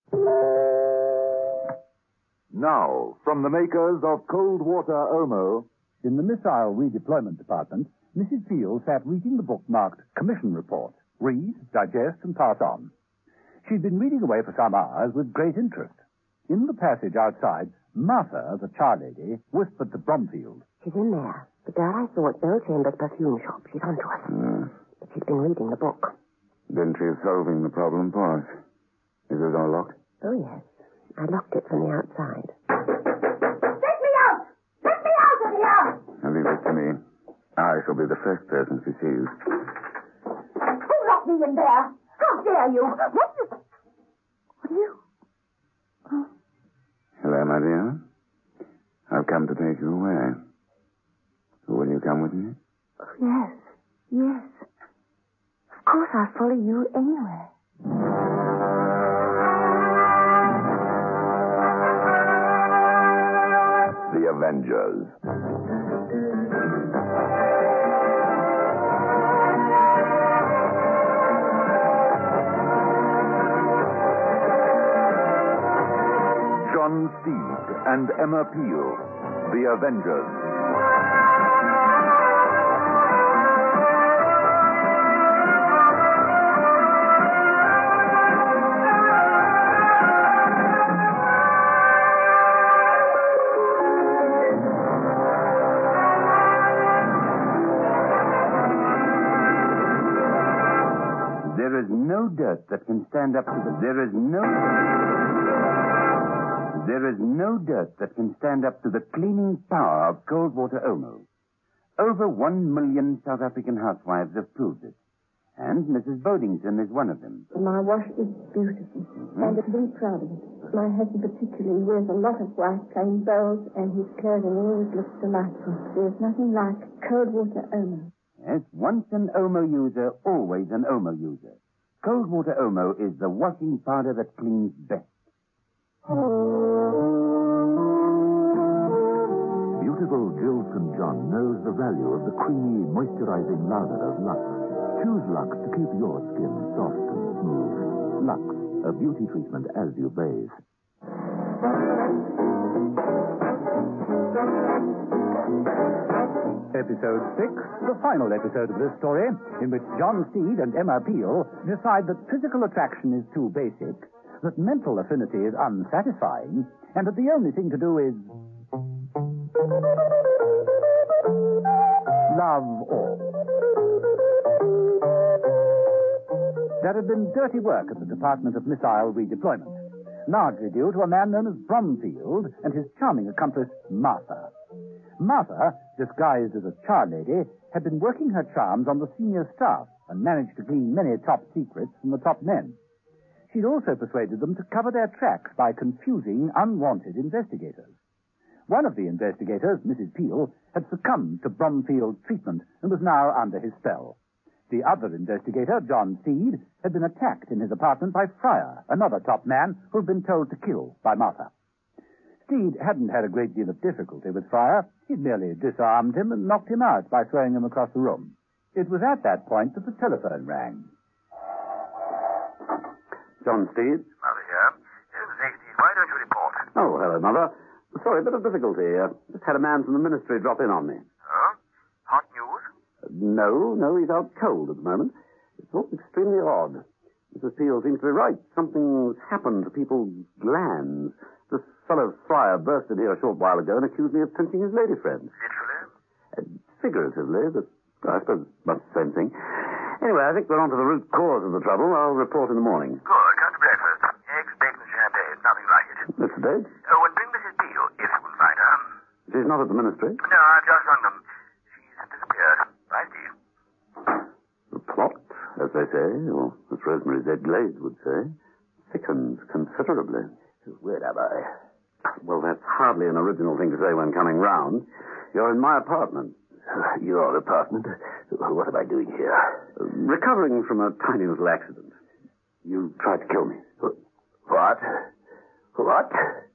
Now, from the makers of Cold Water Omo... In the Missile Redeployment Department, Mrs. Peel sat reading the book marked Commission Report. Read, digest, and pass on. She'd been reading away for some hours with great interest. In the passage outside, Martha, the charlady, whispered to Bromfield. She's in there. The girl I saw at Bill Chambers' perfume shop. She's on to us. But she's been reading the book. Then she's solving the problem for us. Is it all locked? Oh, yes. I locked it from the outside. Let me out! Let me out of here! Leave it to me. I shall be the first person she sees. Who locked me in there? How dare you? What are you? Oh. Hello, my dear. I've come to take you away. Will you come with me? Oh, yes. Yes. Of course, I'll follow you anywhere. The Avengers. John Steed and Emma Peel, The Avengers. There is no dirt that can stand up to the... There is no dirt that can stand up to the cleaning power of Cold Water Omo. Over 1 million South African housewives have proved it. And Mrs. Bodington is one of them. My wash is beautiful, and I'm very proud of it. My husband particularly wears a lot of white plain bows, and his clothing always looks delightful. There's nothing like Cold Water Omo. Yes, once an Omo user, always an Omo user. Cold Water Omo is the washing powder that cleans best. Beautiful Jill St. John knows the value of the creamy, moisturizing lather of Lux. Choose Lux to keep your skin soft and smooth. Lux, a beauty treatment as you bathe. Episode 6, the final episode of this story, in which John Steed and Emma Peel decide that physical attraction is too basic, that mental affinity is unsatisfying, and that the only thing to do is... love all. There had been dirty work at the Department of Missile Redeployment, largely due to a man known as Bromfield and his charming accomplice, Martha. Martha, disguised as a charlady, had been working her charms on the senior staff and managed to glean many top secrets from the top men. She'd also persuaded them to cover their tracks by confusing unwanted investigators. One of the investigators, Mrs. Peel, had succumbed to Bromfield's treatment and was now under his spell. The other investigator, John Steed, had been attacked in his apartment by Fryer, another top man who had been told to kill by Martha. Steed hadn't had a great deal of difficulty with Fryer. He'd merely disarmed him and knocked him out by throwing him across the room. It was at that point that the telephone rang. John Steed? Mother here. Say, Steed, why don't you report? Oh, hello, Mother. Sorry, a bit of difficulty. Just had a man from the ministry drop in on me. Oh? Hot news? No, he's out cold at the moment. It's all extremely odd. Mrs. Peel seems to be right. Something's happened to people's glands. This fellow Fryer burst in here a short while ago and accused me of pinching his lady friend. Literally? Figuratively, but I suppose much the same thing. Anyway, I think we're on to the root cause of the trouble. I'll report in the morning. Good. Come to breakfast. Eggs, bacon, champagne. Nothing like it. Mr. Dade? Oh, and bring Mrs. Peel, if you can find her. She's not at the ministry? No, I've just rung them. She's disappeared. Bye, Steve. The plot, as they say, or as Rosemary Z. Glade would say, thickens considerably. Where am I? Well, that's hardly an original thing to say when coming round. You're in my apartment. Your apartment? What am I doing here? Recovering from a tiny little accident. You tried to kill me. What? What?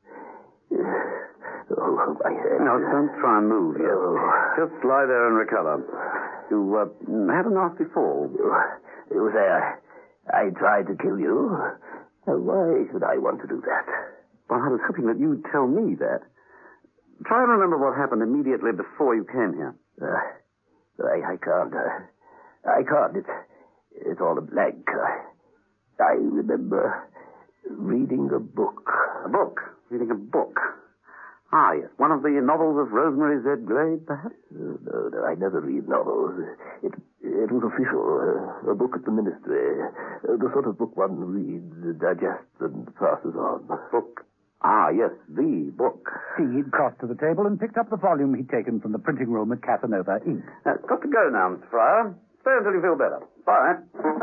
Oh, my head. No, don't try and move yet. Just lie there and recover. You had a nasty fall. You say I tried to kill you? Why should I want to do that? Well, I was hoping that you'd tell me that. Try and remember what happened immediately before you came here. I can't. I can't. It's all a blank. I remember reading a book. A book? Reading a book? Ah, yes. One of the novels of Rosemary Z. Glade, perhaps? No, I never read novels. It was official. A book at the ministry. The sort of book one reads, digests, and passes on. Book? Ah, yes, the book. Steed crossed to the table and picked up the volume he'd taken from the printing room at Casanova Ink. Got to go now, Mr. Fryer. Stay until you feel better. Bye.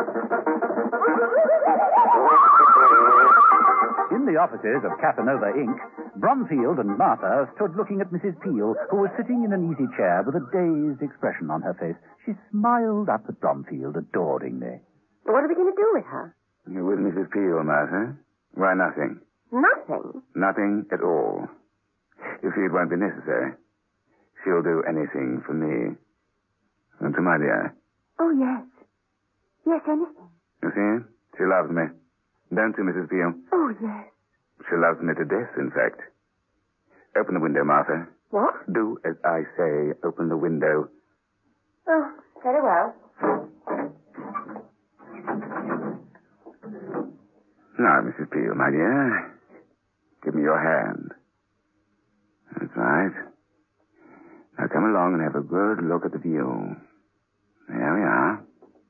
In the offices of Casanova Ink, Bromfield and Martha stood looking at Mrs. Peel, who was sitting in an easy chair with a dazed expression on her face. She smiled up at Bromfield adoringly. What are we going to do with her? You're with Mrs. Peel, Martha. Why, nothing. Nothing? Nothing at all. You see, it won't be necessary. She'll do anything for me. And to my dear. Oh, yes. Yes, anything. You see? She loves me. Don't you, Mrs. Peel? Oh, yes. She loves me to death, in fact. Open the window, Martha. What? Do as I say. Open the window. Oh, very well. Now, Mrs. Peel, my dear, give me your hand. That's right. Now come along and have a good look at the view. There we are.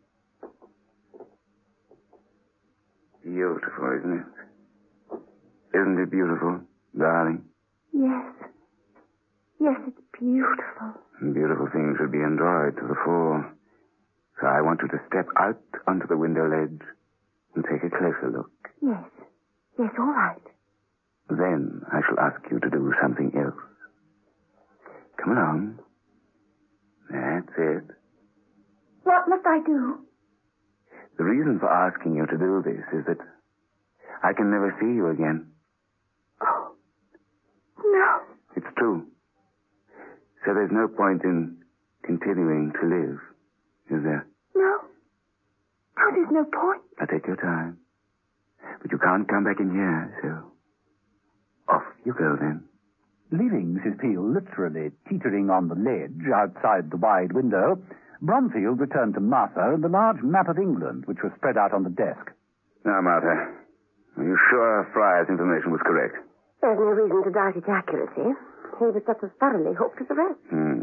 Beautiful, isn't it? Isn't it beautiful, darling? Yes. Yes, it's beautiful. And beautiful things should be enjoyed to the full. So I want you to step out onto the window ledge and take a closer look. Yes. Yes, all right. Then I shall ask you to do something else. Come along. That's it. What must I do? The reason for asking you to do this is that I can never see you again. Oh. No. It's true. So there's no point in continuing to live, is there? No. Oh, there's no point. Now take your time. But you can't come back in here, so off you go then. Leaving Mrs. Peel literally teetering on the ledge outside the wide window, Bromfield returned to Martha and the large map of England, which was spread out on the desk. Now, Martha, are you sure Fryer's information was correct? There's no reason to doubt its accuracy. He was just as thoroughly hooked as the rest.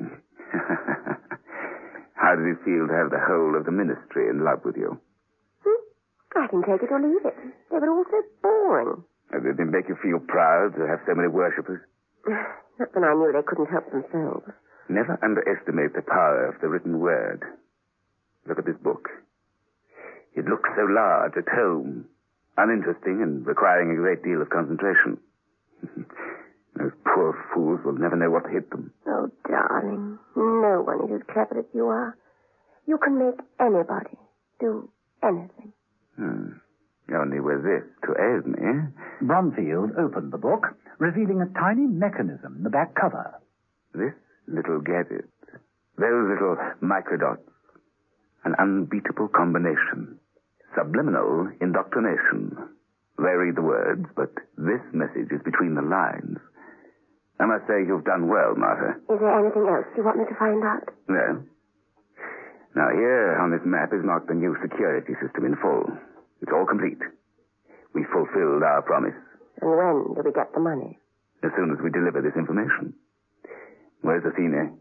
How did it feel to have the whole of the ministry in love with you? I can take it or leave it. They were all so boring. Did it make you feel proud to have so many worshippers? Not when I knew they couldn't help themselves. Never underestimate the power of the written word. Look at this book. It looks so large, at home, uninteresting, and requiring a great deal of concentration. Those poor fools will never know what hit them. Oh, darling, no one is as clever as you are. You can make anybody do anything. Only with this to aid me. Bromfield opened the book, revealing a tiny mechanism in the back cover. This little gadget, those little microdots, an unbeatable combination, subliminal indoctrination. They read the words, but this message is between the lines. I must say you've done well, Martha. Is there anything else you want me to find out? No. Now, here on this map is marked the new security system in full. It's all complete. We fulfilled our promise. And when do we get the money? As soon as we deliver this information. Where's Athene?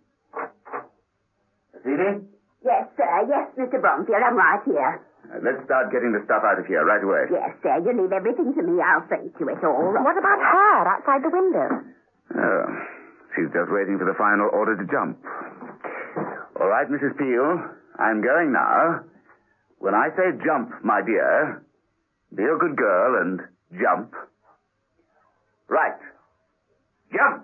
Athene? Yes, sir. Yes, Mr. Bromfield. I'm right here. Let's start getting the stuff out of here right away. Yes, sir. You leave everything to me. I'll see to it all. What about her outside the window? Oh, she's just waiting for the final order to jump. All right, Mrs. Peel, I'm going now. When I say jump, my dear, be a good girl and jump. Right. Jump!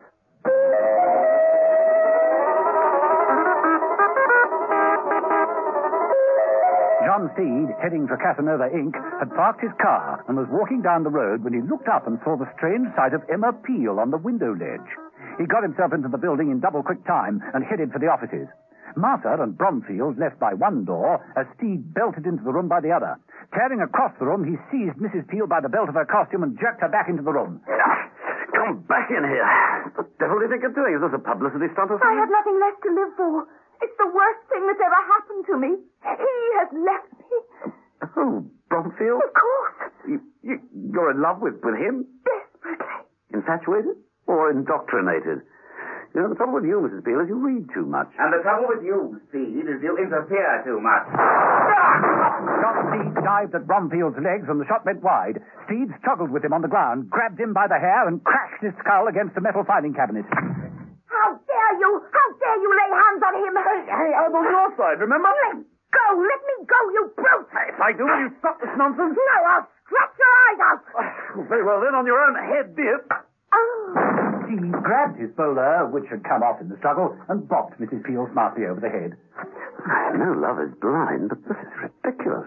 John Steed, heading for Casanova Ink., had parked his car and was walking down the road when he looked up and saw the strange sight of Emma Peel on the window ledge. He got himself into the building in double-quick time and headed for the offices. Martha and Bromfield left by one door as Steed belted into the room by the other. Tearing across the room, he seized Mrs. Peel by the belt of her costume and jerked her back into the room. Come back in here. What the devil do you think you're doing? Is this a publicity stunt or I something? have nothing left to live for. It's the worst thing that's ever happened to me. He has left me. Oh, Bromfield? Of course. You're in love with him? Desperately. Infatuated? Or indoctrinated? You know, the trouble with you, Mrs. Peel, is you read too much. And the trouble with you, Steed, is you interfere too much. John Steed dived at Bromfield's legs and the shot went wide. Steed struggled with him on the ground, grabbed him by the hair and crashed his skull against the metal filing cabinet. How dare you? How dare you lay hands on him? Hey, I'm on your side, remember? Let go! Let me go, you brute! If I do, will you stop this nonsense? No, I'll scratch your eyes out! Very well, then, on your own head, dear. Oh. Steed grabbed his bowler, which had come off in the struggle, and bopped Mrs. Peel smartly over the head. I know love is blind, but this is ridiculous.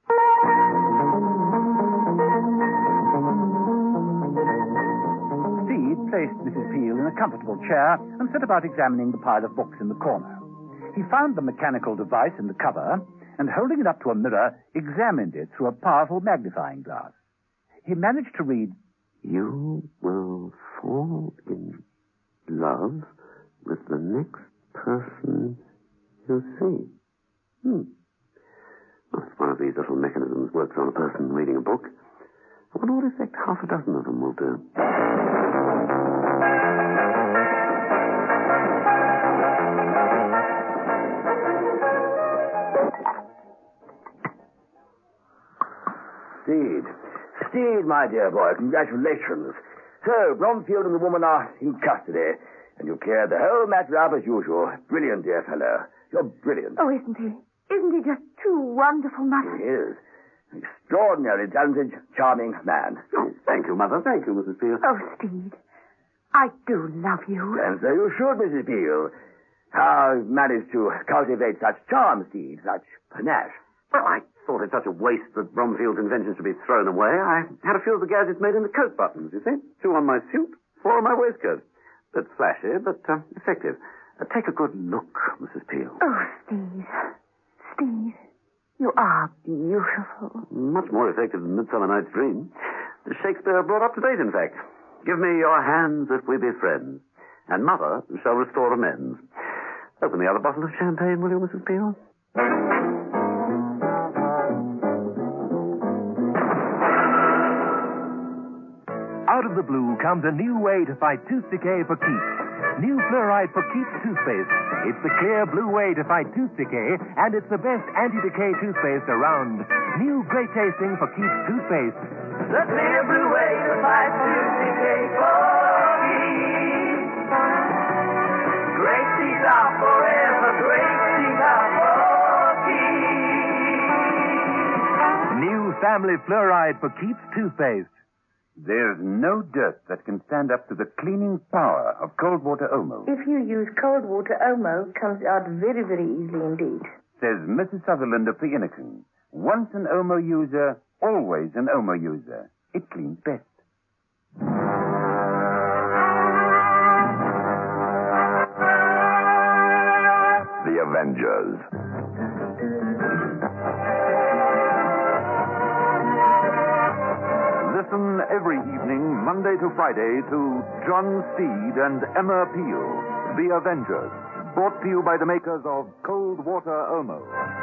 Steed placed Mrs. Peel in a comfortable chair and set about examining the pile of books in the corner. He found the mechanical device in the cover and, holding it up to a mirror, examined it through a powerful magnifying glass. He managed to read, You will fall in love with the next person you see. Well, if one of these little mechanisms works on a person reading a book, I wonder what effect half a dozen of them will do. Steed, my dear boy, congratulations. So, Bromfield and the woman are in custody, and you cleared the whole matter up as usual. Brilliant, dear fellow. You're brilliant. Oh, isn't he? Isn't he just too wonderful, Mother? He is. An extraordinarily talented, charming man. Oh, thank you, Mother. Thank you, Mrs. Peel. Oh, Steed, I do love you. And so you should, Mrs. Peel. How you've managed to cultivate such charm, Steed, such panache. Well, I thought it such a waste that Bromfield's invention should be thrown away. I had a few of the gadgets made in the coat buttons, you see. 2 on my suit, 4 on my waistcoat. Bit flashy, but effective. Take a good look, Mrs. Peel. Oh, Steve. Steve, you are beautiful. Much more effective than Midsummer Night's Dream. Shakespeare brought up to date, in fact. Give me your hands if we be friends, and Mother shall restore amends. Open the other bottle of champagne, will you, Mrs. Peel? Out of the blue comes a new way to fight tooth decay for keeps. New Fluoride for Keeps toothpaste. It's the clear blue way to fight tooth decay, and it's the best anti-decay toothpaste around. New great tasting for Keeps toothpaste. The clear blue way to fight tooth decay for keeps. Great teeth are forever, great teeth are for keeps. New Family Fluoride for Keeps toothpaste. There's no dirt that can stand up to the cleaning power of cold water Omo. If you use cold water, Omo comes out very, very easily indeed. Says Mrs. Sutherland of Fiannacan. Once an Omo user, always an Omo user. It cleans best. The Avengers. Listen every evening, Monday to Friday, to John Steed and Emma Peel, The Avengers, brought to you by the makers of Cold Water Omo.